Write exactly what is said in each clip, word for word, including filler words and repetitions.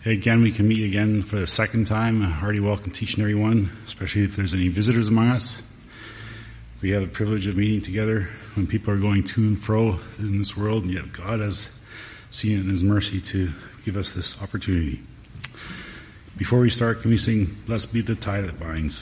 Again, we can meet again for the second time. A hearty welcome to each and every one, especially if there's any visitors among us. We have the privilege of meeting together when people are going to and fro in this world, and yet God has seen it in His mercy to give us this opportunity. Before we start, can we sing, "Blessed Be the Tie That Binds"?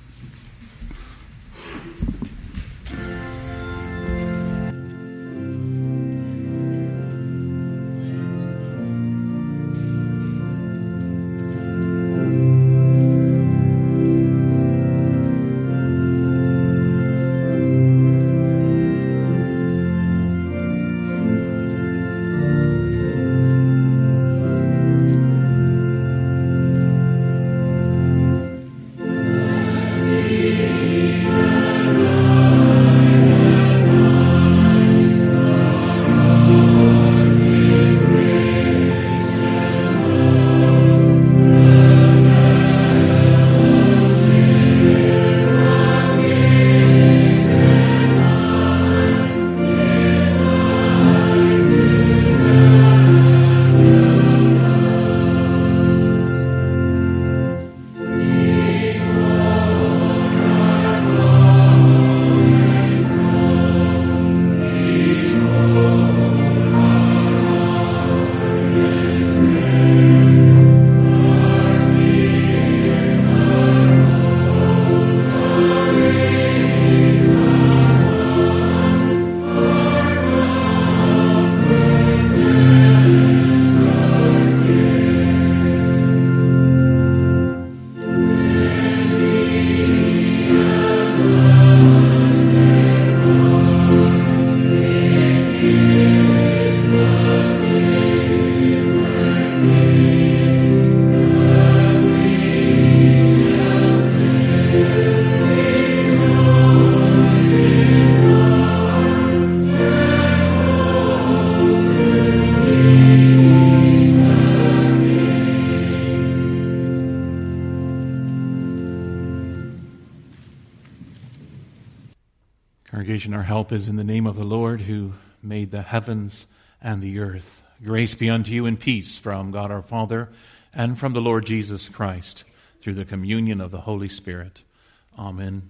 Our help is in the name of the Lord who made the heavens and the earth. Grace be unto you and peace from God our Father and from the Lord Jesus Christ through the communion of the Holy Spirit. Amen.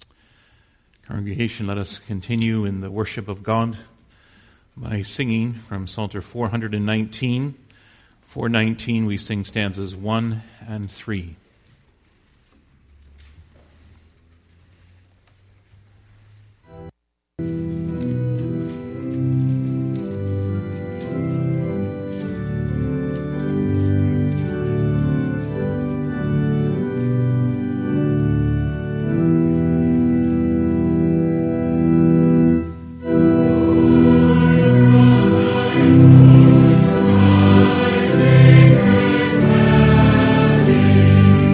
Congregation, let us continue in the worship of God by singing from Psalter four nineteen. four nineteen we sing stanzas one and three. Thank you.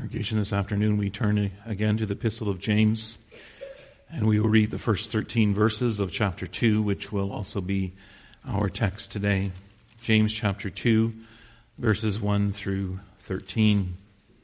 Congregation, this afternoon we turn again to the Epistle of James, and we will read the first thirteen verses of chapter two, which will also be our text today. James chapter two, verses one through thirteen.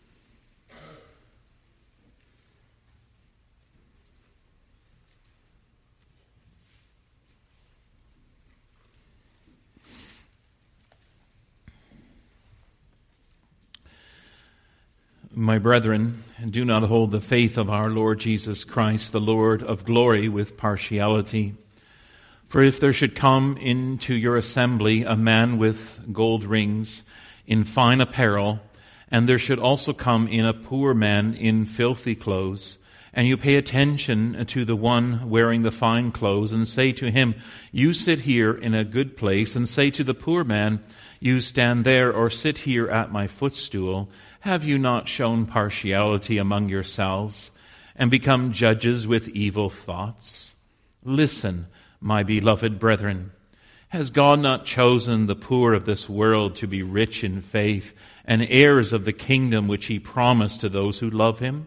My brethren, do not hold the faith of our Lord Jesus Christ, the Lord of glory, with partiality. For if there should come into your assembly a man with gold rings in fine apparel, and there should also come in a poor man in filthy clothes, and you pay attention to the one wearing the fine clothes, and say to him, you sit here in a good place, and say to the poor man, you stand there or sit here at my footstool, have you not shown partiality among yourselves and become judges with evil thoughts? Listen, my beloved brethren, has God not chosen the poor of this world to be rich in faith and heirs of the kingdom which he promised to those who love him?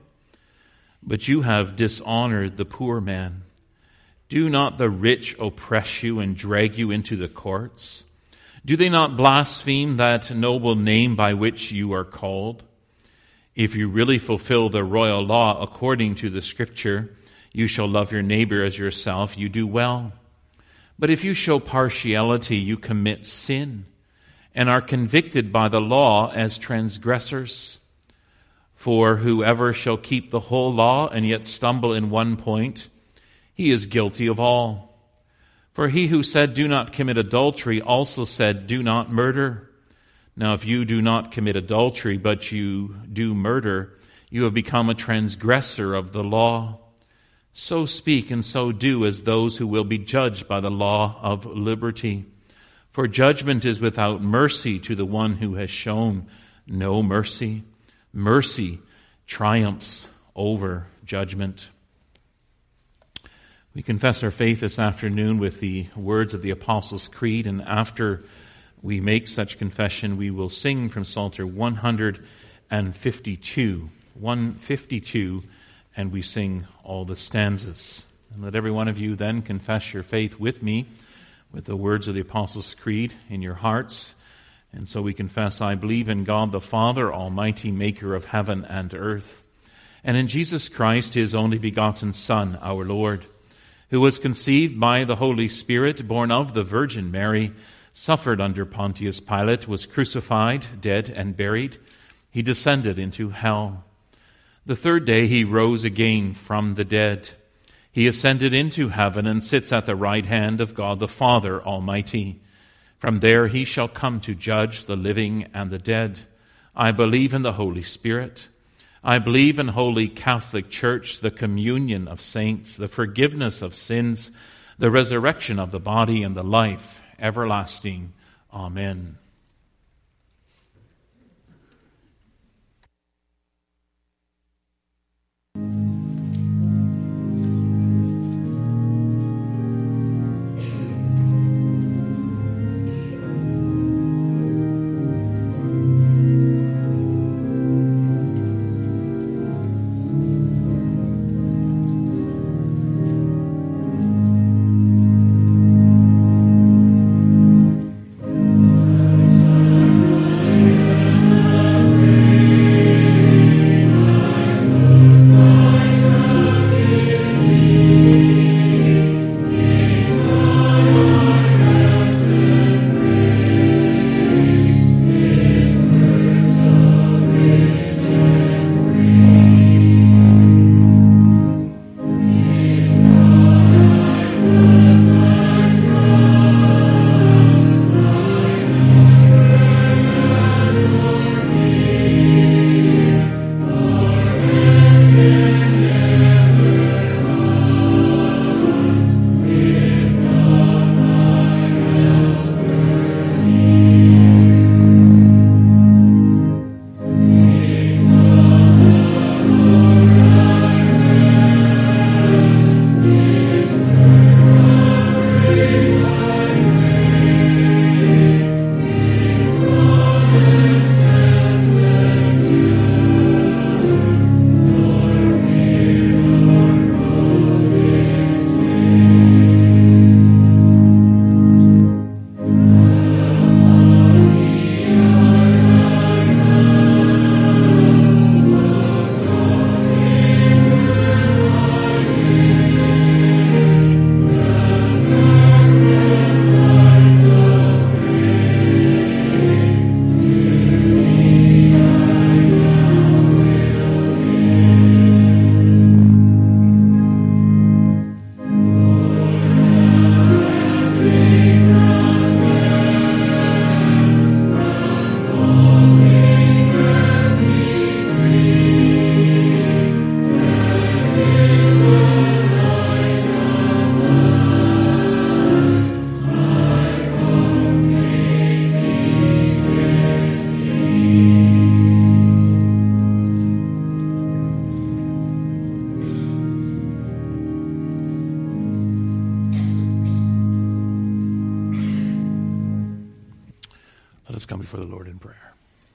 But you have dishonored the poor man. Do not the rich oppress you and drag you into the courts? Do they not blaspheme that noble name by which you are called? If you really fulfill the royal law according to the Scripture, you shall love your neighbor as yourself, you do well. But if you show partiality, you commit sin and are convicted by the law as transgressors. For whoever shall keep the whole law and yet stumble in one point, he is guilty of all. For he who said, do not commit adultery, also said, do not murder. Now if you do not commit adultery, but you do murder, you have become a transgressor of the law. So speak and so do as those who will be judged by the law of liberty. For judgment is without mercy to the one who has shown no mercy. Mercy triumphs over judgment. We confess our faith this afternoon with the words of the Apostles' Creed, and after we make such confession, we will sing from Psalter one fifty-two. one fifty-two, and we sing all the stanzas. And let every one of you then confess your faith with me, with the words of the Apostles' Creed in your hearts. And so we confess, I believe in God the Father, Almighty, maker of heaven and earth, and in Jesus Christ, his only begotten Son, our Lord, who was conceived by the Holy Spirit, born of the Virgin Mary, suffered under Pontius Pilate, was crucified, dead, and buried. He descended into hell. The third day he rose again from the dead. He ascended into heaven and sits at the right hand of God the Father Almighty. From there he shall come to judge the living and the dead. I believe in the Holy Spirit. I believe in Holy Catholic Church, the communion of saints, the forgiveness of sins, the resurrection of the body, and the life everlasting. Amen. before the Lord in prayer.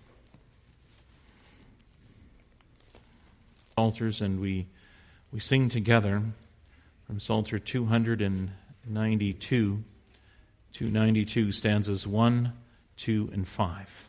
Psalters, and we we sing together from Psalter two ninety-two, two ninety-two, stanzas one, two, and five.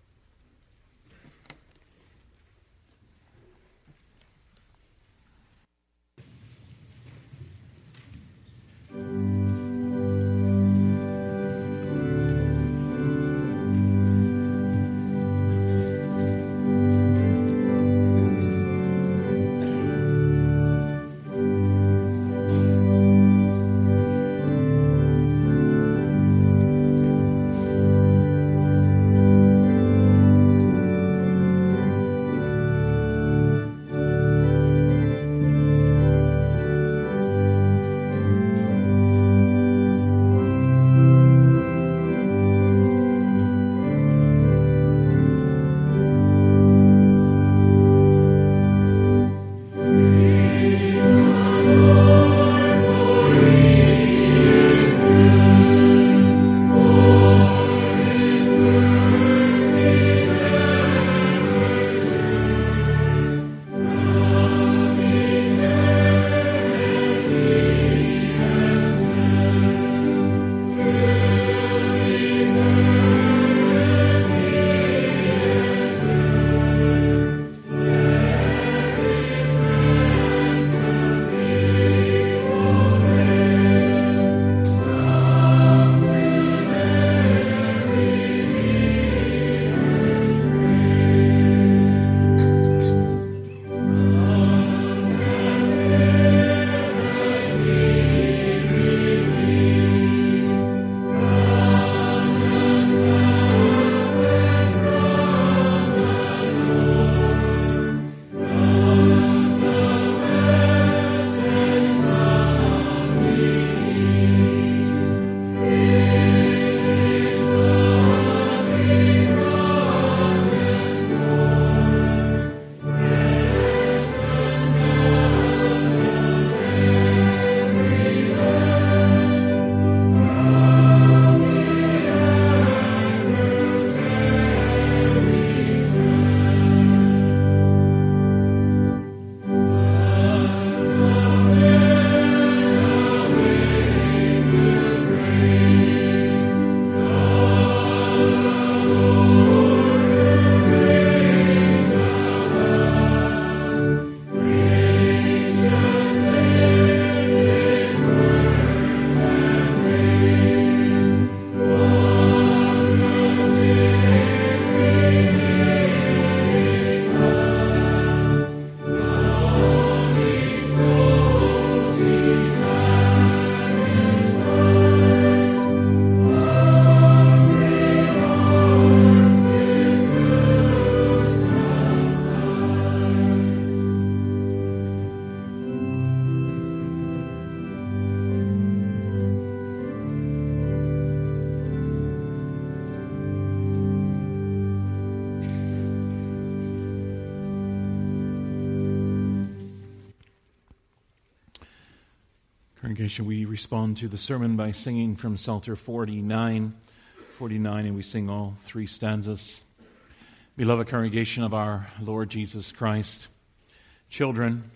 Congregation, we respond to the sermon by singing from Psalter forty-nine, forty-nine, and we sing all three stanzas. Beloved congregation of our Lord Jesus Christ, children,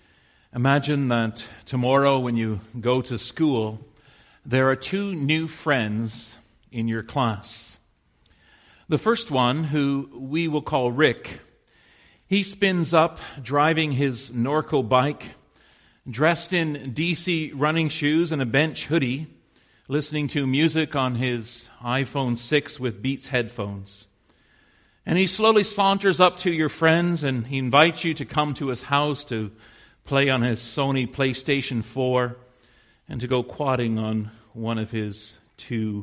imagine that tomorrow when you go to school, there are two new friends in your class. The first one, who we will call Rick, he spins up driving his Norco bike, dressed in D C running shoes and a bench hoodie, listening to music on his iPhone six with Beats headphones. And he slowly saunters up to your friends and he invites you to come to his house to play on his Sony PlayStation four and to go quadding on one of his two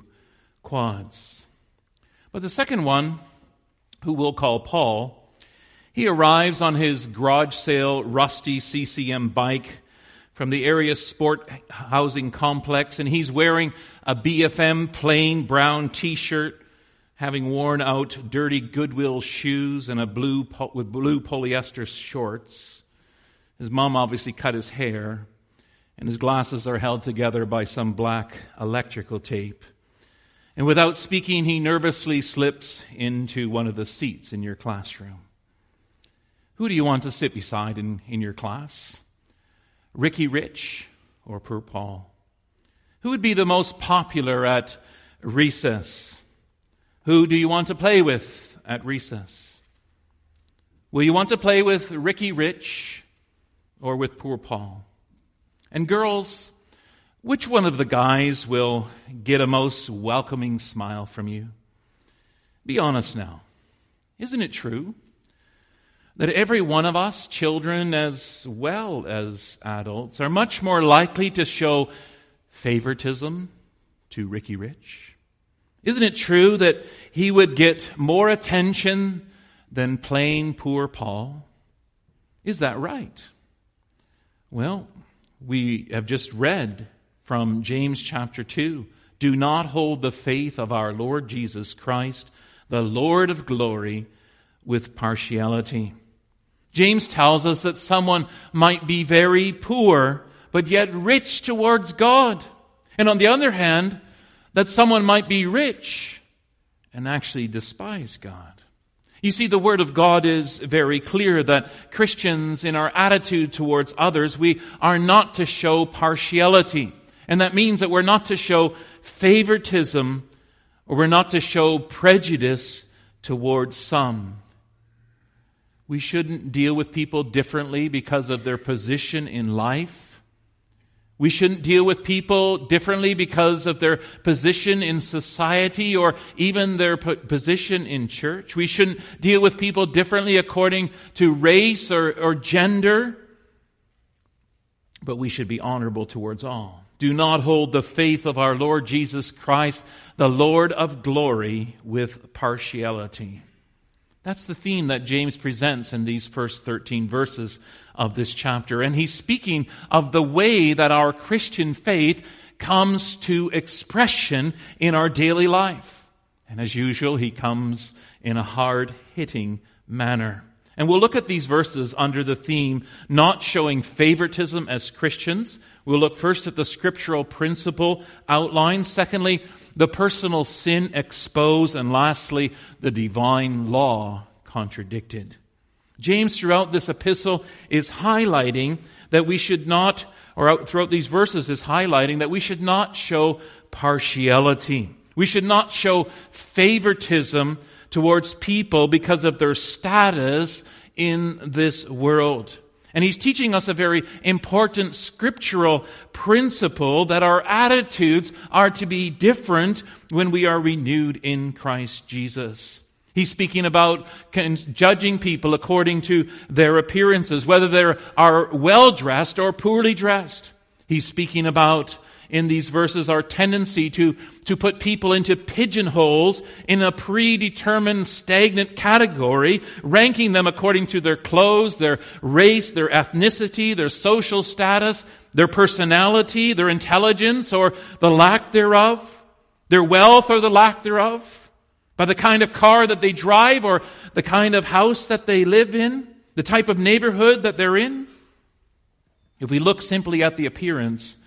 quads. But the second one, who we'll call Paul, he arrives on his garage sale rusty C C M bike from the area sport housing complex, and he's wearing a B F M plain brown t-shirt, having worn out dirty Goodwill shoes and a blue with blue polyester shorts. His mom obviously cut his hair, and his glasses are held together by some black electrical tape. And without speaking, he nervously slips into one of the seats in your classroom. Who do you want to sit beside in, in your class? Ricky Rich or poor Paul? Who would be the most popular at recess? Who do you want to play with at recess? Will you want to play with Ricky Rich or with poor Paul? And girls, which one of the guys will get a most welcoming smile from you? Be honest now. Isn't it true that every one of us, children as well as adults, are much more likely to show favoritism to Ricky Rich? Isn't it true that he would get more attention than plain poor Paul? Is that right? Well, we have just read from James chapter two. Do not hold the faith of our Lord Jesus Christ, the Lord of glory, with partiality. James tells us that someone might be very poor, but yet rich towards God. And on the other hand, that someone might be rich and actually despise God. You see, the Word of God is very clear that Christians, in our attitude towards others, we are not to show partiality. And that means that we're not to show favoritism, or we're not to show prejudice towards some. We shouldn't deal with people differently because of their position in life. We shouldn't deal with people differently because of their position in society or even their position in church. We shouldn't deal with people differently according to race or, or gender. But we should be honorable towards all. Do not hold the faith of our Lord Jesus Christ, the Lord of glory, with partiality. That's the theme that James presents in these first thirteen verses of this chapter. And he's speaking of the way that our Christian faith comes to expression in our daily life. And as usual, he comes in a hard-hitting manner. And we'll look at these verses under the theme, not showing favoritism as Christians. We'll look first at the scriptural principle outlined. Secondly, the personal sin exposed. And lastly, the divine law contradicted. James, throughout this epistle, is highlighting that we should not, or throughout these verses is highlighting that we should not show partiality. We should not show favoritism towards people because of their status in this world. And he's teaching us a very important scriptural principle that our attitudes are to be different when we are renewed in Christ Jesus. He's speaking about judging people according to their appearances, whether they are well-dressed or poorly dressed. He's speaking about, in these verses, our tendency to, to put people into pigeonholes in a predetermined stagnant category, ranking them according to their clothes, their race, their ethnicity, their social status, their personality, their intelligence or the lack thereof, their wealth or the lack thereof, by the kind of car that they drive or the kind of house that they live in, the type of neighborhood that they're in. If we look simply at the appearance,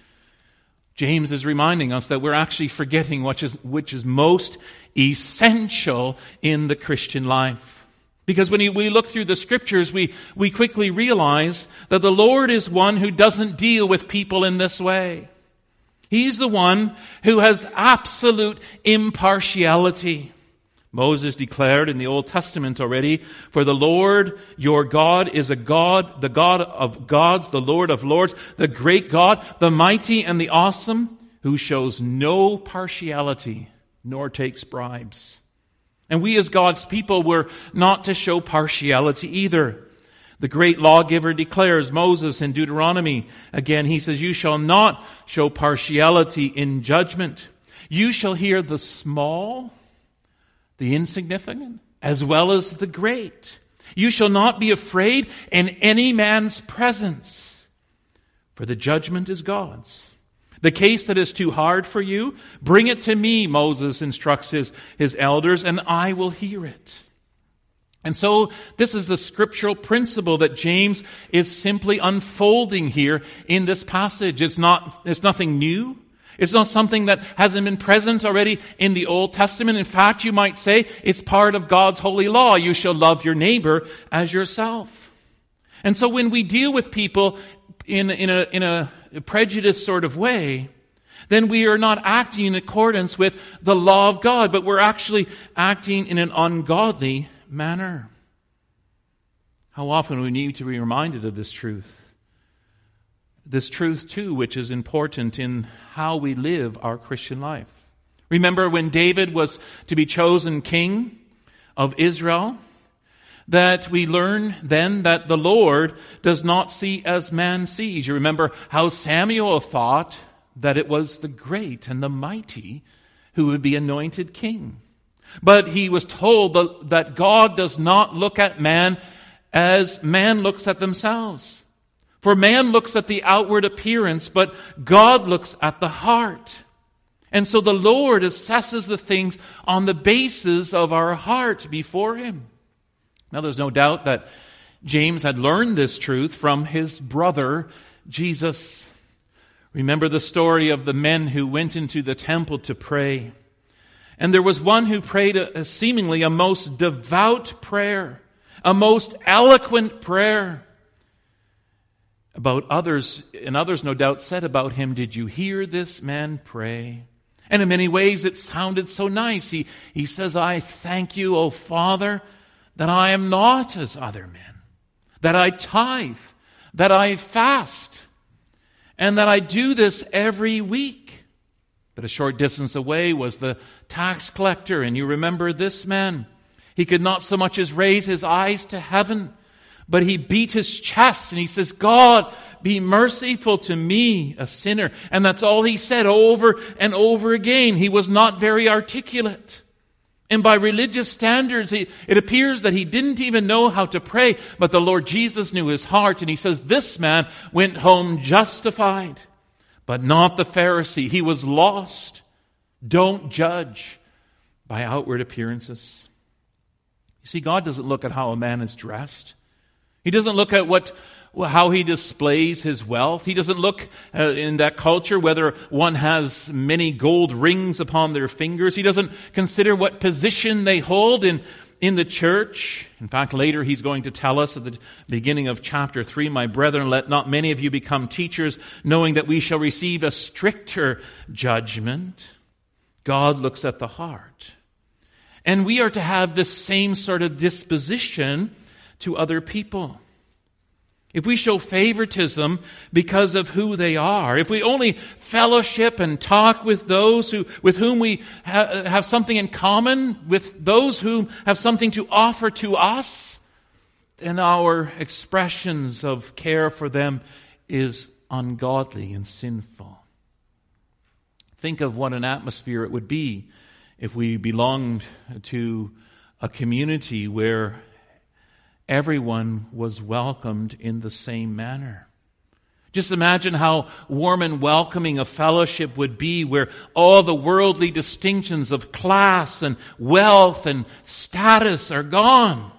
James is reminding us that we're actually forgetting which is, which is most essential in the Christian life. Because when we look through the scriptures, we, we quickly realize that the Lord is one who doesn't deal with people in this way. He's the one who has absolute impartiality. Moses declared in the Old Testament already, "For the Lord your God is a God, the God of gods, the Lord of lords, the great God, the mighty and the awesome, who shows no partiality, nor takes bribes." And we as God's people were not to show partiality either. The great lawgiver declares, Moses in Deuteronomy, again he says, "You shall not show partiality in judgment. You shall hear the small, the insignificant, as well as the great. You shall not be afraid in any man's presence, for the judgment is God's. The case that is too hard for you, bring it to me," Moses instructs his, his elders, "and I will hear it." And so this is the scriptural principle that James is simply unfolding here in this passage. It's not, it's nothing new. It's not something that hasn't been present already in the Old Testament. In fact, you might say it's part of God's holy law. You shall love your neighbor as yourself. And so when we deal with people in, in a, in a prejudiced sort of way, then we are not acting in accordance with the law of God, but we're actually acting in an ungodly manner. How often we need to be reminded of this truth. This truth, too, which is important in how we live our Christian life. Remember when David was to be chosen king of Israel, that we learn then that the Lord does not see as man sees. You remember how Samuel thought that it was the great and the mighty who would be anointed king. But he was told that God does not look at man as man looks at themselves. For man looks at the outward appearance, but God looks at the heart. And so the Lord assesses the things on the basis of our heart before Him. Now there's no doubt that James had learned this truth from his brother, Jesus. Remember the story of the men who went into the temple to pray. And there was one who prayed a, a seemingly a most devout prayer, a most eloquent prayer. About others, and others no doubt said about him, "Did you hear this man pray?" And in many ways it sounded so nice. He, he says, "I thank you, O Father, that I am not as other men, that I tithe, that I fast, and that I do this every week." But a short distance away was the tax collector, and you remember this man. He could not so much as raise his eyes to heaven, but he beat his chest and he says, "God, be merciful to me, a sinner." And that's all he said over and over again. He was not very articulate. And by religious standards, he, it appears that he didn't even know how to pray. But the Lord Jesus knew his heart. And he says, this man went home justified, but not the Pharisee. He was lost. Don't judge by outward appearances. You see, God doesn't look at how a man is dressed. He doesn't look at what how he displays his wealth. He doesn't look uh, in that culture whether one has many gold rings upon their fingers. He doesn't consider what position they hold in, in the church. In fact, later he's going to tell us at the beginning of chapter three, "My brethren, let not many of you become teachers, knowing that we shall receive a stricter judgment." God looks at the heart. And we are to have this same sort of disposition to other people. If we show favoritism because of who they are, if we only fellowship and talk with those who, with whom we ha- have something in common, with those who have something to offer to us, then our expressions of care for them is ungodly and sinful. Think of what an atmosphere it would be if we belonged to a community where everyone was welcomed in the same manner. Just imagine how warm and welcoming a fellowship would be where all the worldly distinctions of class and wealth and status are gone.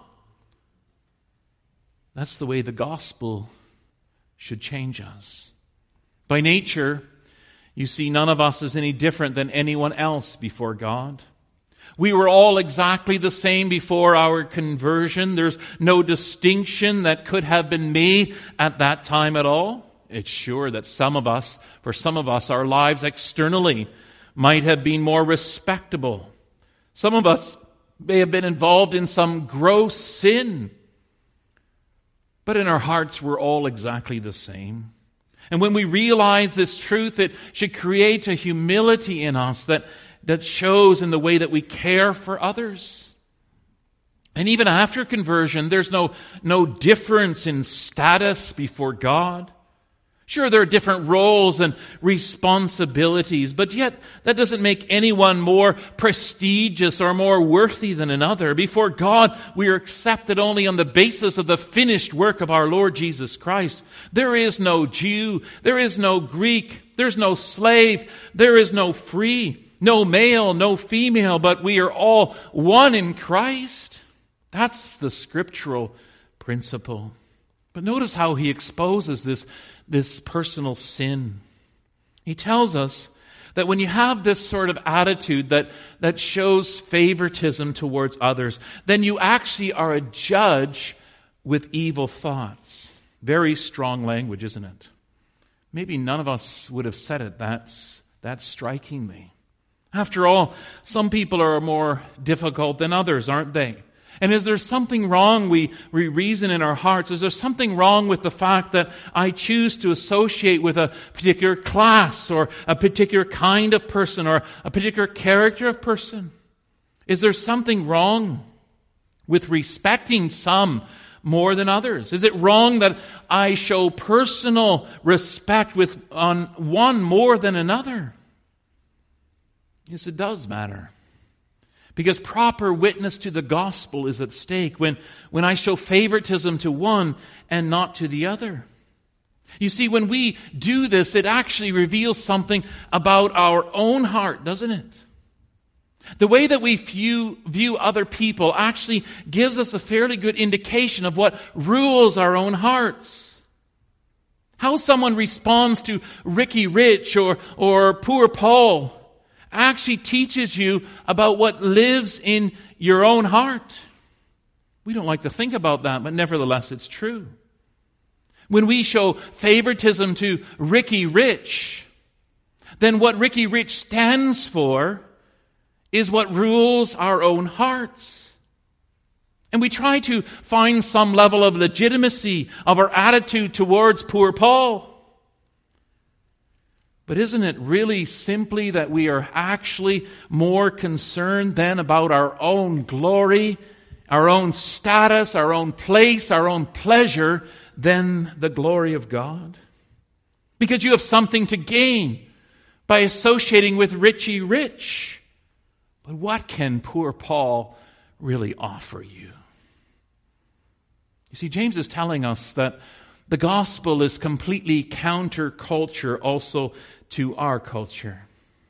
That's the way the gospel should change us. By nature, you see, none of us is any different than anyone else before God. We were all exactly the same before our conversion. There's no distinction that could have been made at that time at all. It's sure that some of us, for some of us, our lives externally might have been more respectable. Some of us may have been involved in some gross sin. But in our hearts, we're all exactly the same. And when we realize this truth, it should create a humility in us that that shows in the way that we care for others. And even after conversion, there's no, no difference in status before God. Sure, there are different roles and responsibilities, but yet that doesn't make anyone more prestigious or more worthy than another. Before God, we are accepted only on the basis of the finished work of our Lord Jesus Christ. There is no Jew, there is no Greek, there's no slave, there is no free. No male, no female, but we are all one in Christ. That's the scriptural principle. But notice how he exposes this, this personal sin. He tells us That when you have this sort of attitude that, that shows favoritism towards others, then you actually are a judge with evil thoughts. Very strong language, isn't it? Maybe none of us would have said it that's, that strikingly. After all, some people are more difficult than others, aren't they? And is there something wrong, we, we reason in our hearts, is there something wrong with the fact that I choose to associate with a particular class or a particular kind of person or a particular character of person? Is there something wrong with respecting some more than others? Is it wrong that I show personal respect with on one more than another? Yes, it does matter. Because proper witness to the gospel is at stake when, when I show favoritism to one and not to the other. You see, when we do this, it actually reveals something about our own heart, doesn't it? The way that we view, view other people actually gives us a fairly good indication of what rules our own hearts. How someone responds to Ricky Rich or, or Poor Paul actually teaches you about what lives in your own heart. We don't like to think about that, but nevertheless it's true. When we show favoritism to Ricky Rich, then what Ricky Rich stands for is what rules our own hearts. And we try to find some level of legitimacy of our attitude towards Poor Paul. But isn't it really simply that we are actually more concerned then about our own glory, our own status, our own place, our own pleasure than the glory of God? Because you have something to gain by associating with Richie Rich. But what can Poor Paul really offer you? You see, James is telling us that the gospel is completely counterculture also to our culture.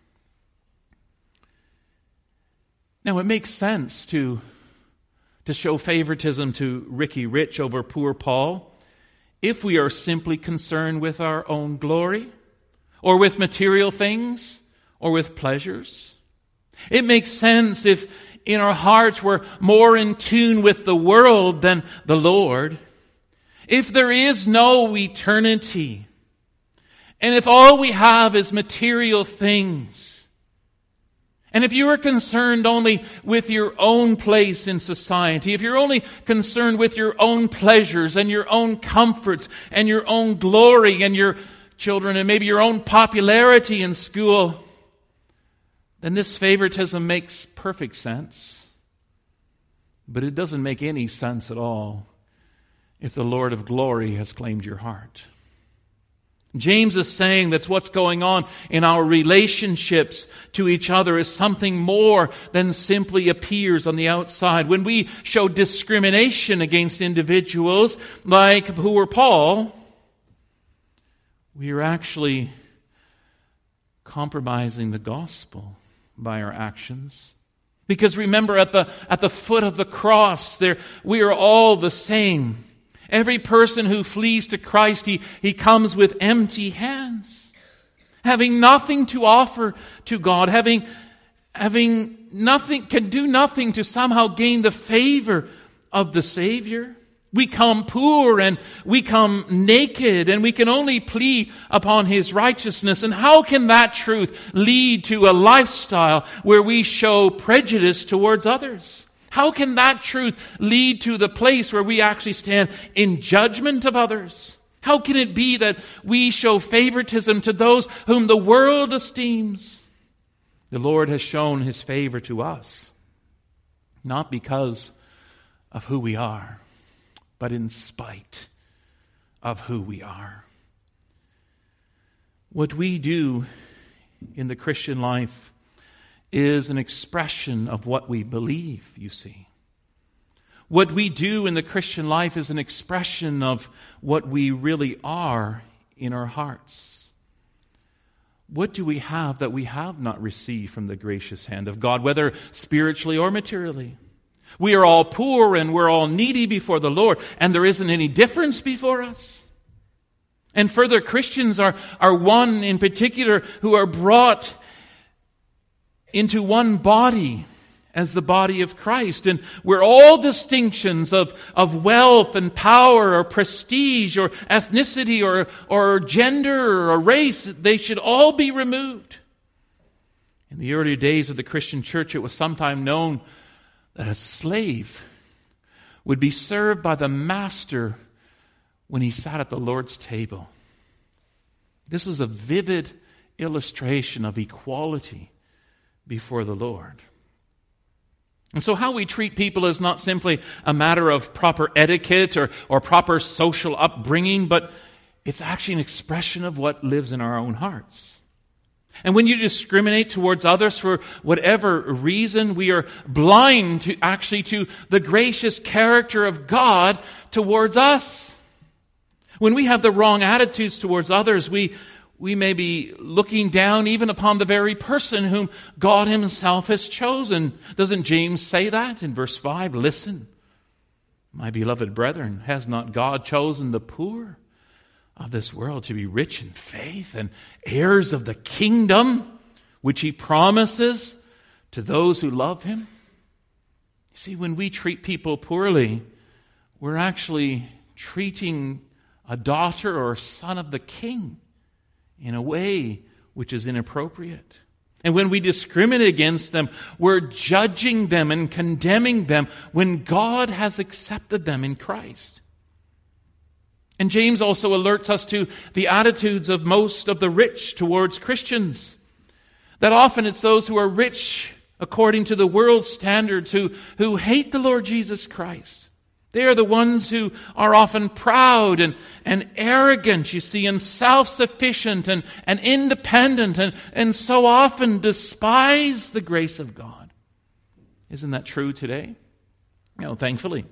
Now, it makes sense to, to show favoritism to Ricky Rich over Poor Paul if we are simply concerned with our own glory or with material things or with pleasures. It makes sense if in our hearts we're more in tune with the world than the Lord. If there is no eternity, and if all we have is material things, and if you are concerned only with your own place in society, if you're only concerned with your own pleasures and your own comforts and your own glory and your children and maybe your own popularity in school, then this favoritism makes perfect sense. But it doesn't make any sense at all if the Lord of glory has claimed your heart. James is saying that what's going on in our relationships to each other is something more than simply appears on the outside. When we show discrimination against individuals like Poor Paul, we are actually compromising the gospel by our actions. Because remember, at the at the foot of the cross, there we are all the same. Every person who flees to Christ, he, he comes with empty hands, having nothing to offer to God, having, having nothing, can do nothing to somehow gain the favor of the Savior. We come poor and we come naked and we can only plead upon His righteousness. And how can that truth lead to a lifestyle where we show prejudice towards others? How can that truth lead to the place where we actually stand in judgment of others? How can it be that we show favoritism to those whom the world esteems? The Lord has shown His favor to us, not because of who we are, but in spite of who we are. What we do in the Christian life is an expression of what we believe, you see. What we do in the Christian life is an expression of what we really are in our hearts. What do we have that we have not received from the gracious hand of God, whether spiritually or materially? We are all poor and we're all needy before the Lord, and there isn't any difference before us. And further, Christians are, are one in particular who are brought into one body as the body of Christ, and where all distinctions of, of wealth and power or prestige or ethnicity or, or gender or race, they should all be removed. In the earlier days of the Christian church, it was sometimes known that a slave would be served by the master when he sat at the Lord's table. This was a vivid illustration of equality before the Lord. And so how we treat people is not simply a matter of proper etiquette or, or proper social upbringing, but it's actually an expression of what lives in our own hearts. And when you discriminate towards others for whatever reason, we are blind to actually to the gracious character of God towards us. When we have the wrong attitudes towards others, we We may be looking down even upon the very person whom God himself has chosen. Doesn't James say that in verse five? Listen, my beloved brethren, has not God chosen the poor of this world to be rich in faith and heirs of the kingdom which he promises to those who love him? You see, when we treat people poorly, we're actually treating a daughter or son of the king in a way which is inappropriate. And when we discriminate against them, we're judging them and condemning them when God has accepted them in Christ. And James also alerts us to the attitudes of most of the rich towards Christians. That often it's those who are rich according to the world's standards who, who hate the Lord Jesus Christ. They are the ones who are often proud and, and arrogant, you see, and self-sufficient and, and independent and, and so often despise the grace of God. Isn't that true today? You know, thankfully,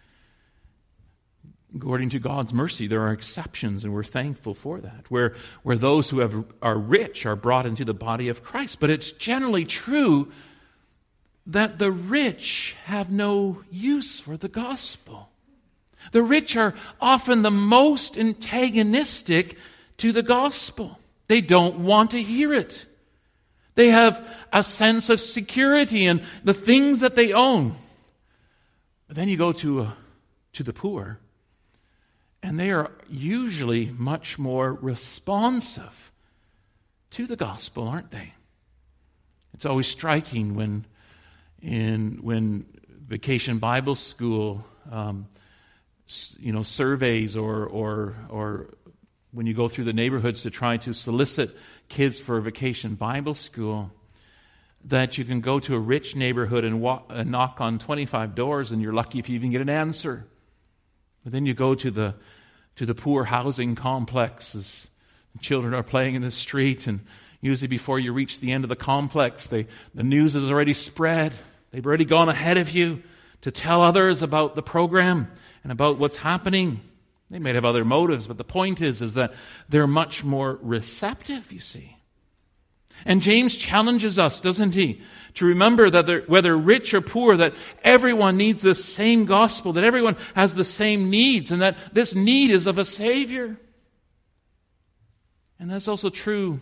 according to God's mercy, there are exceptions, and we're thankful for that, where, where those who have, are rich are brought into the body of Christ. But it's generally true that the rich have no use for the gospel. The rich are often the most antagonistic to the gospel. They don't want to hear it. They have a sense of security in the things that they own. But then you go to, uh, to the poor, and they are usually much more responsive to the gospel, aren't they? It's always striking when In when Vacation Bible School, um, you know, surveys or or or when you go through the neighborhoods to try to solicit kids for Vacation Bible School, that you can go to a rich neighborhood and, walk, and knock on twenty-five doors, and you're lucky if you even get an answer. But then you go to the to the poor housing complexes. Children are playing in the street, and usually before you reach the end of the complex, they, the news has already spread. They've already gone ahead of you to tell others about the program and about what's happening. They may have other motives, but the point is, is that they're much more receptive, you see. And James challenges us, doesn't he, to remember that whether rich or poor, that everyone needs the same gospel, that everyone has the same needs, and that this need is of a Savior. And that's also true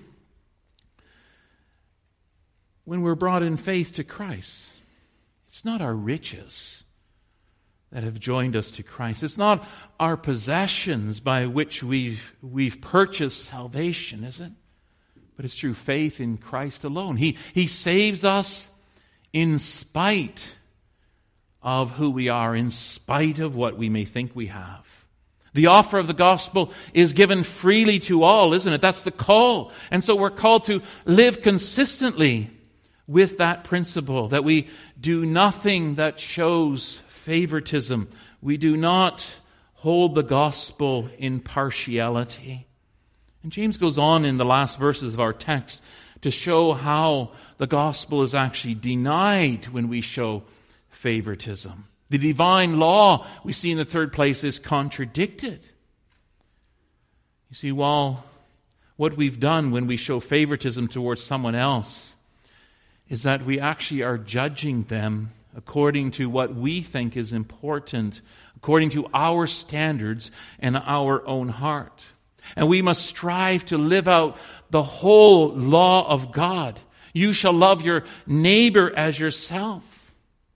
when we're brought in faith to Christ. It's not our riches that have joined us to Christ. It's not our possessions by which we've, we've purchased salvation, is it? But it's through faith in Christ alone. He, he saves us in spite of who we are, in spite of what we may think we have. The offer of the gospel is given freely to all, isn't it? That's the call. And so we're called to live consistently with that principle, that we do nothing that shows favoritism. We do not hold the gospel in partiality. And James goes on in the last verses of our text to show how the gospel is actually denied when we show favoritism. The divine law, we see in the third place, is contradicted. You see, while what we've done when we show favoritism towards someone else is that we actually are judging them according to what we think is important, according to our standards and our own heart. And we must strive to live out the whole law of God. You shall love your neighbor as yourself.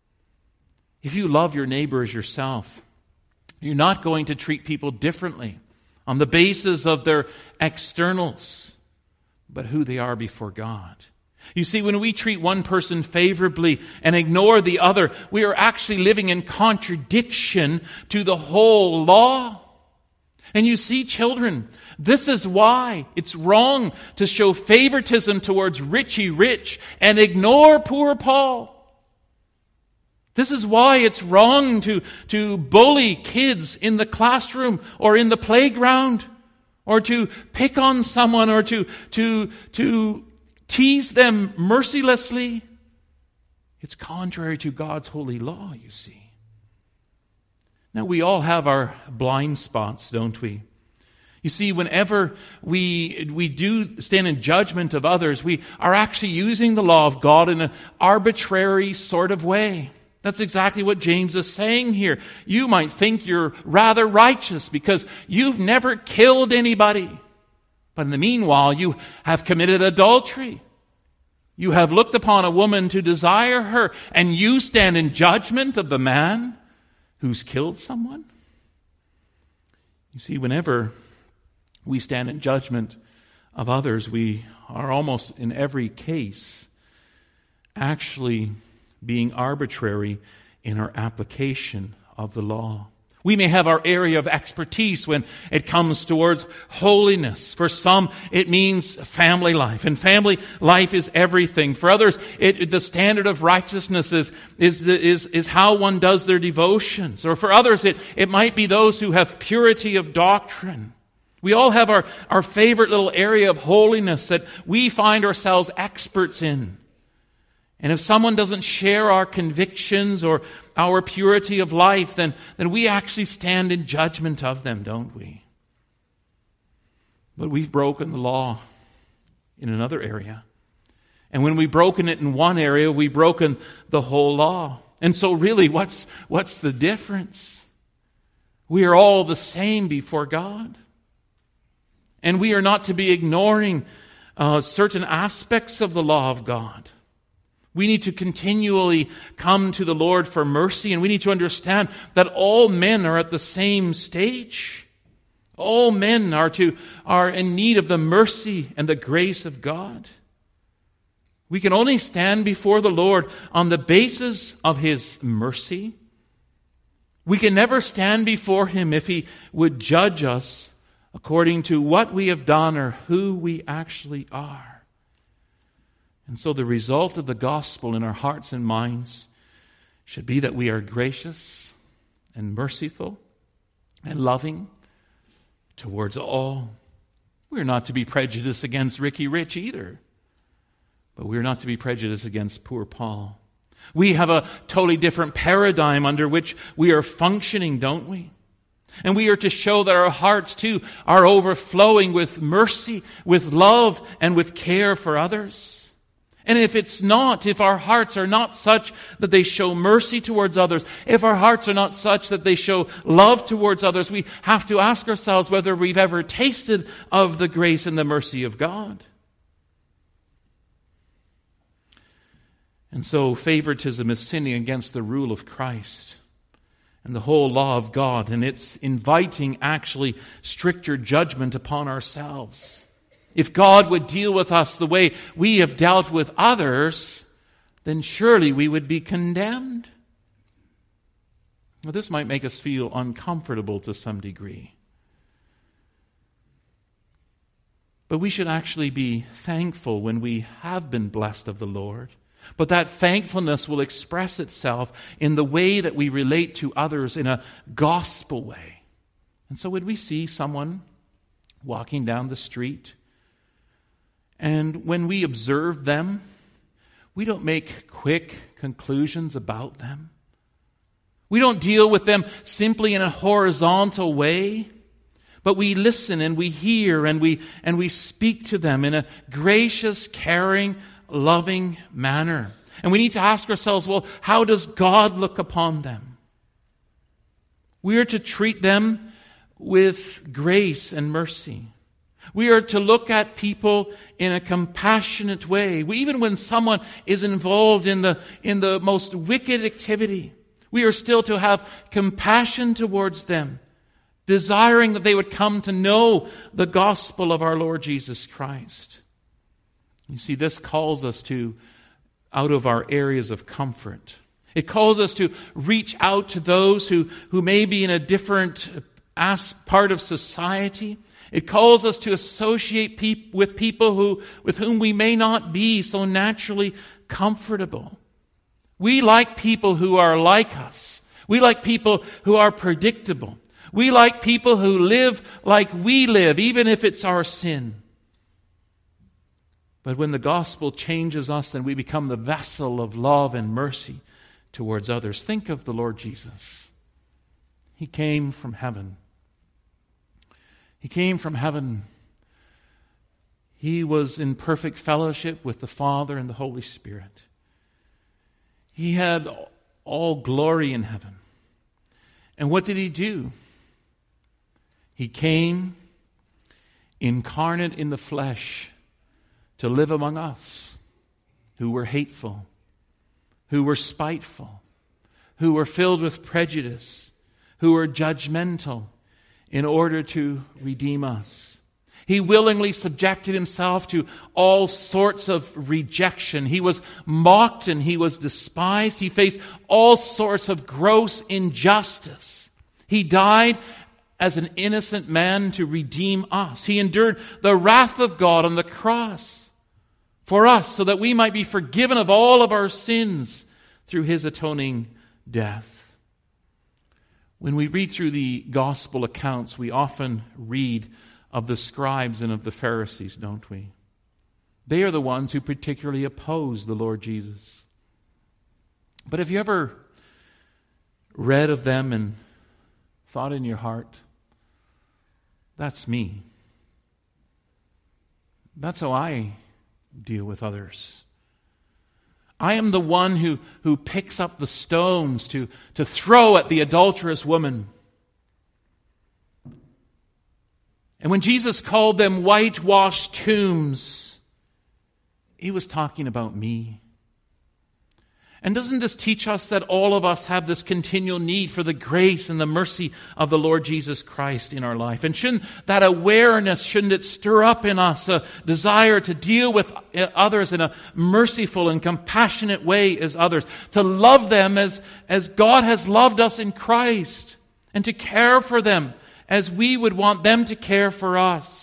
If you love your neighbor as yourself, you're not going to treat people differently on the basis of their externals, but who they are before God. You see, when we treat one person favorably and ignore the other, we are actually living in contradiction to the whole law. And you see, children, this is why it's wrong to show favoritism towards Richie Rich and ignore poor Paul. This is why it's wrong to, to bully kids in the classroom or in the playground, or to pick on someone, or to, to, to tease them mercilessly. It's contrary to God's holy law, you see. Now, we all have our blind spots, don't we? You see, whenever we we do stand in judgment of others, we are actually using the law of God in an arbitrary sort of way. That's exactly what James is saying here. You might think you're rather righteous because you've never killed anybody. But in the meanwhile, you have committed adultery. You have looked upon a woman to desire her, and you stand in judgment of the man who's killed someone. You see, whenever we stand in judgment of others, we are almost in every case actually being arbitrary in our application of the law. We may have our area of expertise when it comes towards holiness. For some, it means family life. And family life is everything. For others, it, the standard of righteousness is, is, is, is how one does their devotions. Or for others, it, it might be those who have purity of doctrine. We all have our, our favorite little area of holiness that we find ourselves experts in. And if someone doesn't share our convictions or our purity of life, then, then we actually stand in judgment of them, don't we? But we've broken the law in another area. And when we've broken it in one area, we've broken the whole law. And so really, what's, what's the difference? We are all the same before God. And we are not to be ignoring uh, certain aspects of the law of God. We need to continually come to the Lord for mercy, and we need to understand that all men are at the same stage. All men are to are in need of the mercy and the grace of God. We can only stand before the Lord on the basis of His mercy. We can never stand before Him if He would judge us according to what we have done or who we actually are. And so the result of the gospel in our hearts and minds should be that we are gracious and merciful and loving towards all. We're not to be prejudiced against Ricky Rich either, but we're not to be prejudiced against poor Paul. We have a totally different paradigm under which we are functioning, don't we? And we are to show that our hearts too are overflowing with mercy, with love, and with care for others. And if it's not, if our hearts are not such that they show mercy towards others, if our hearts are not such that they show love towards others, we have to ask ourselves whether we've ever tasted of the grace and the mercy of God. And so favoritism is sinning against the rule of Christ and the whole law of God, and it's inviting actually stricter judgment upon ourselves. If God would deal with us the way we have dealt with others, then surely we would be condemned. Well, this might make us feel uncomfortable to some degree. But we should actually be thankful when we have been blessed of the Lord. But that thankfulness will express itself in the way that we relate to others in a gospel way. And so when we see someone walking down the street, and when we observe them, we don't make quick conclusions about them. We don't deal with them simply in a horizontal way, but we listen and we hear and we and we speak to them in a gracious, caring, loving manner. And we need to ask ourselves, well, how does God look upon them? We are to treat them with grace and mercy. We are to look at people in a compassionate way. We, even when someone is involved in the, in the most wicked activity, we are still to have compassion towards them, desiring that they would come to know the gospel of our Lord Jesus Christ. You see, this calls us to out of our areas of comfort. It calls us to reach out to those who, who may be in a different as, part of society. It calls us to associate peop- with people who, with whom we may not be so naturally comfortable. We like people who are like us. We like people who are predictable. We like people who live like we live, even if it's our sin. But when the gospel changes us, then we become the vessel of love and mercy towards others. Think of the Lord Jesus. He came from heaven. He came from heaven. He was in perfect fellowship with the Father and the Holy Spirit. He had all glory in heaven. And what did he do? He came incarnate in the flesh to live among us who were hateful, who were spiteful, who were filled with prejudice, who were judgmental, in order to redeem us. He willingly subjected himself to all sorts of rejection. He was mocked and he was despised. He faced all sorts of gross injustice. He died as an innocent man to redeem us. He endured the wrath of God on the cross for us so that we might be forgiven of all of our sins through his atoning death. When we read through the gospel accounts, we often read of the scribes and of the Pharisees, don't we? They are the ones who particularly oppose the Lord Jesus. But have you ever read of them and thought in your heart, that's me. That's how I deal with others. I am the one who, who picks up the stones to, to throw at the adulterous woman. And when Jesus called them whitewashed tombs, he was talking about me. And doesn't this teach us that all of us have this continual need for the grace and the mercy of the Lord Jesus Christ in our life? And shouldn't that awareness, shouldn't it stir up in us a desire to deal with others in a merciful and compassionate way as others, to love them as, as God has loved us in Christ, and to care for them as we would want them to care for us?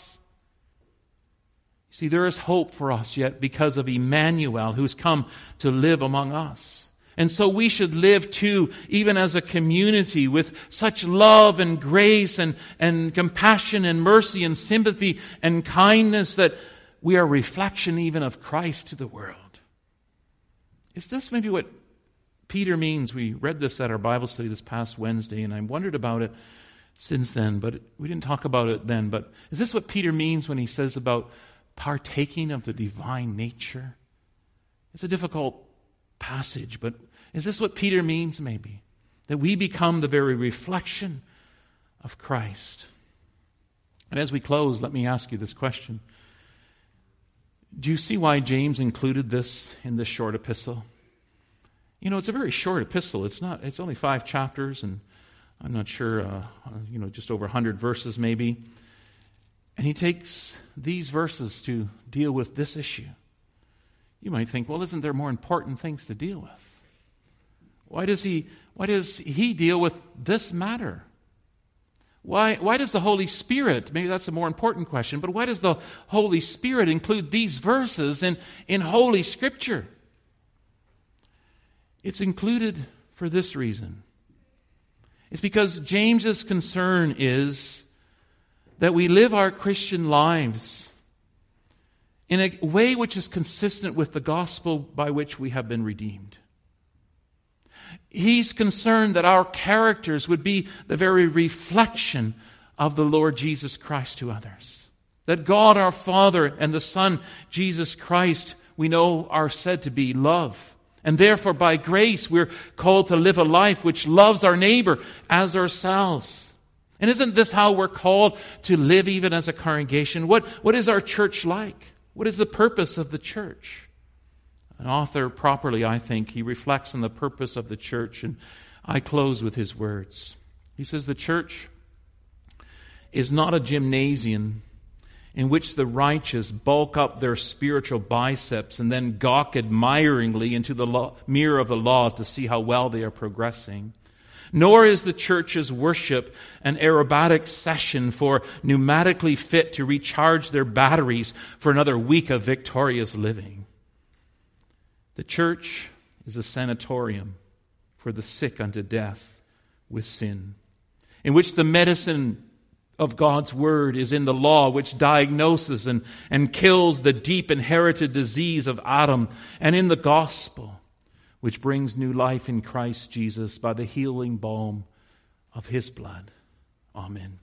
See, there is hope for us yet because of Emmanuel, who's come to live among us. And so we should live too, even as a community, with such love and grace and, and compassion and mercy and sympathy and kindness that we are a reflection even of Christ to the world. Is this maybe what Peter means? We read this at our Bible study this past Wednesday, and I wondered about it since then, but we didn't talk about it then. But is this what Peter means when he says about partaking of the divine nature? It's a difficult passage, but is this what Peter means maybe? That we become the very reflection of Christ. And as we close, let me ask you this question. Do you see why James included this in this short epistle? You know, it's a very short epistle. It's not. It's only five chapters, and I'm not sure, uh, you know, just over one hundred verses maybe. And he takes these verses to deal with this issue. You might think, well, isn't there more important things to deal with? Why does he, why does he deal with this matter? Why, why does the Holy Spirit, maybe that's a more important question, but why does the Holy Spirit include these verses in, in Holy Scripture? It's included for this reason. It's because James's concern is that we live our Christian lives in a way which is consistent with the gospel by which we have been redeemed. He's concerned that our characters would be the very reflection of the Lord Jesus Christ to others. That God our Father and the Son Jesus Christ, we know, are said to be love. And therefore by grace we're called to live a life which loves our neighbor as ourselves. And isn't this how we're called to live even as a congregation? What, what is our church like? What is the purpose of the church? An author, properly, I think, he reflects on the purpose of the church, and I close with his words. He says, the church is not a gymnasium in which the righteous bulk up their spiritual biceps and then gawk admiringly into the law, mirror of the law to see how well they are progressing. Nor is the church's worship an aerobatic session for pneumatically fit to recharge their batteries for another week of victorious living. The church is a sanatorium for the sick unto death with sin, in which the medicine of God's word is in the law, which diagnoses and, and kills the deep inherited disease of Adam, and in the gospel, which brings new life in Christ Jesus by the healing balm of his blood. Amen.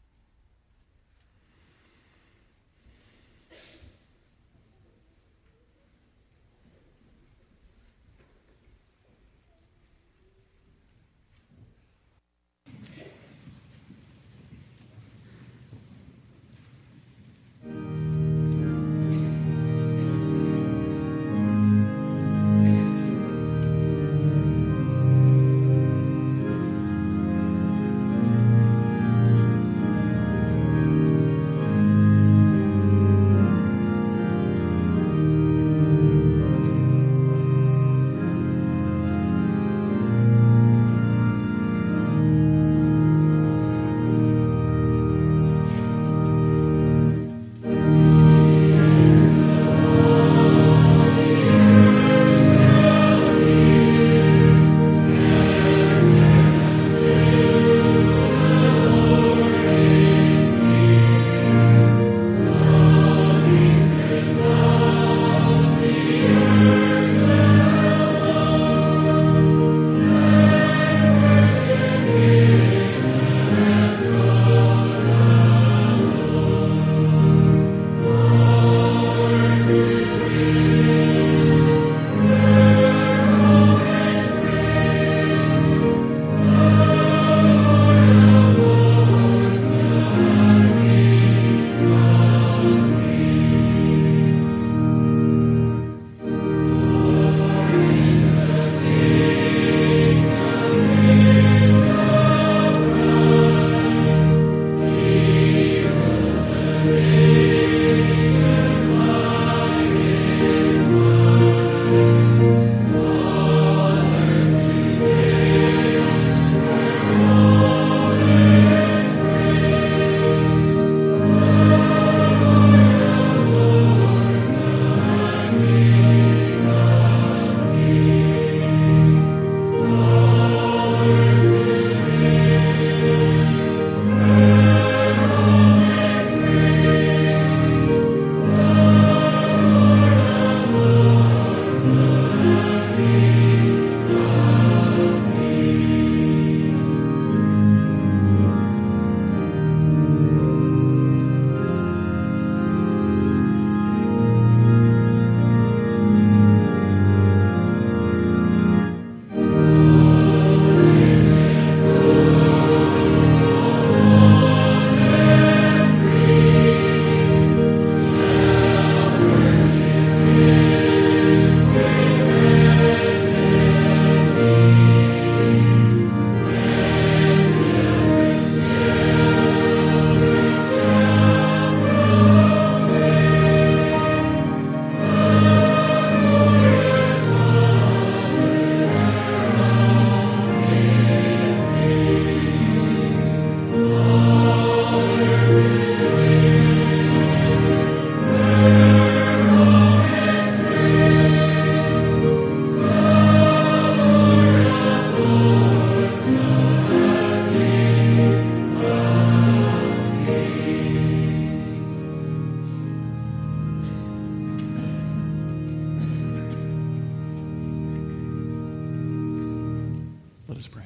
us pray.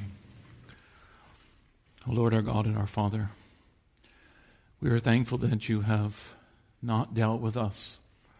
O Lord, our God and our Father, we are thankful that you have not dealt with us,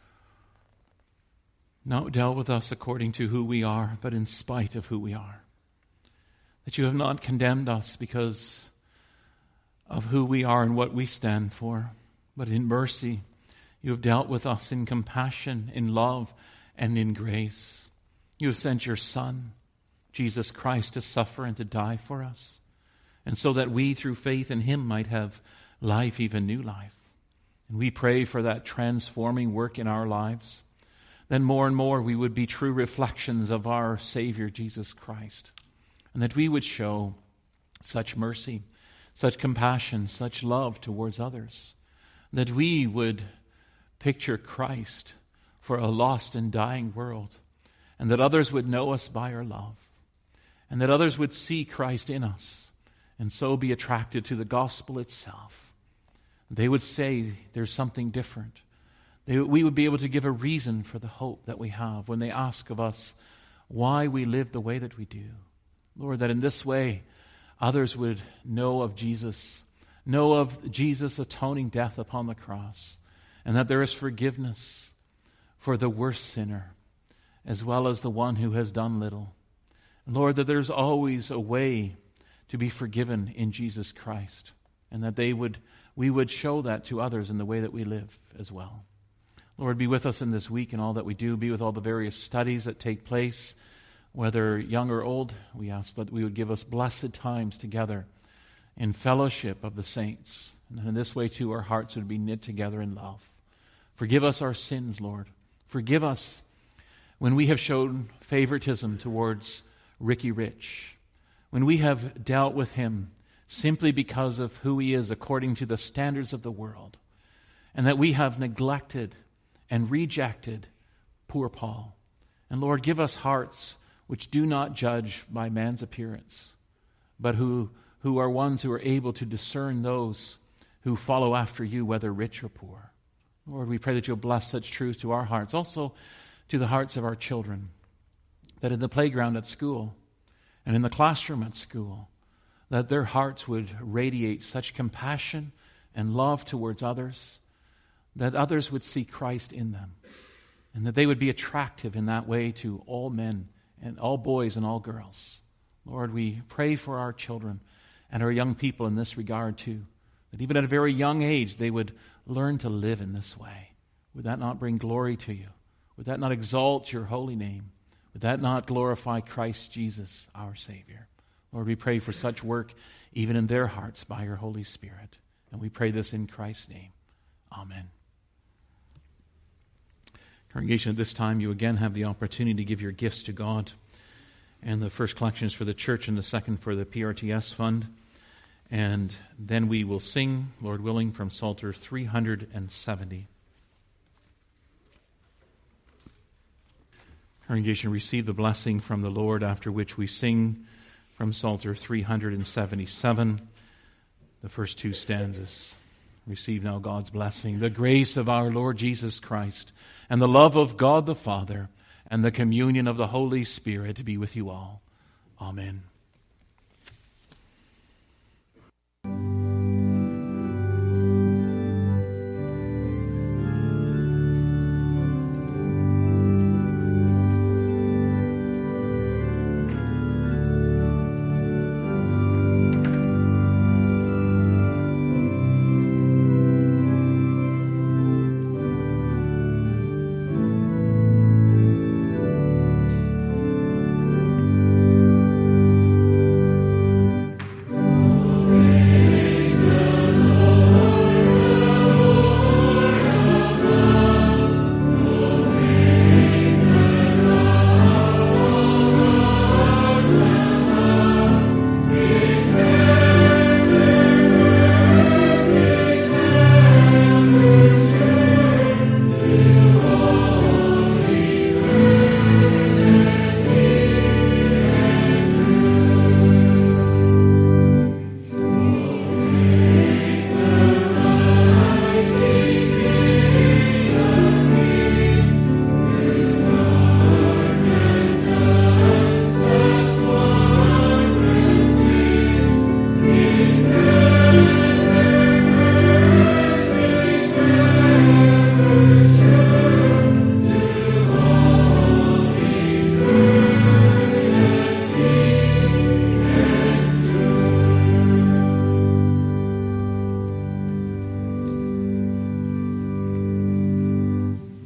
not dealt with us according to who we are, but in spite of who we are. That you have not condemned us because of who we are and what we stand for. But in mercy, you have dealt with us in compassion, in love, and in grace. You have sent your Son, Jesus Christ, to suffer and to die for us, and so that we, through faith in him, might have life, even new life. And we pray for that transforming work in our lives. Then more and more we would be true reflections of our Savior, Jesus Christ, and that we would show such mercy, such compassion, such love towards others, that we would picture Christ for a lost and dying world, and that others would know us by our love, and that others would see Christ in us, and so be attracted to the gospel itself. They would say there's something different. They, we would be able to give a reason for the hope that we have when they ask of us why we live the way that we do. Lord, that in this way others would know of Jesus, know of Jesus' atoning death upon the cross, and that there is forgiveness for the worst sinner as well as the one who has done little. Lord, that there's always a way to be forgiven in Jesus Christ, and that they would, we would show that to others in the way that we live as well. Lord, be with us in this week and all that we do. Be with all the various studies that take place, whether young or old. We ask that we would give us blessed times together in fellowship of the saints. And in this way, too, our hearts would be knit together in love. Forgive us our sins, Lord. Forgive us when we have shown favoritism towards Ricky Rich, when we have dealt with him simply because of who he is according to the standards of the world, and that we have neglected and rejected poor Paul. And Lord, give us hearts which do not judge by man's appearance, but who, who are ones who are able to discern those who follow after you, whether rich or poor. Lord, we pray that you'll bless such truth to our hearts, also to the hearts of our children, that in the playground at school and in the classroom at school, that their hearts would radiate such compassion and love towards others, that others would see Christ in them, and that they would be attractive in that way to all men and all boys and all girls. Lord, we pray for our children and our young people in this regard too, that even at a very young age they would learn to live in this way. Would that not bring glory to you? Would that not exalt your holy name? Would that not glorify Christ Jesus, our Savior? Lord, we pray for such work even in their hearts by your Holy Spirit. And we pray this in Christ's name. Amen. Congregation, at this time you again have the opportunity to give your gifts to God. And the first collection is for the church and the second for the P R T S fund. And then we will sing, Lord willing, from Psalter three hundred seventy. Congregation, receive the blessing from the Lord, after which we sing from Psalter three hundred seventy-seven, the first two stanzas. Receive now God's blessing. The grace of our Lord Jesus Christ and the love of God the Father and the communion of the Holy Spirit be with you all. Amen.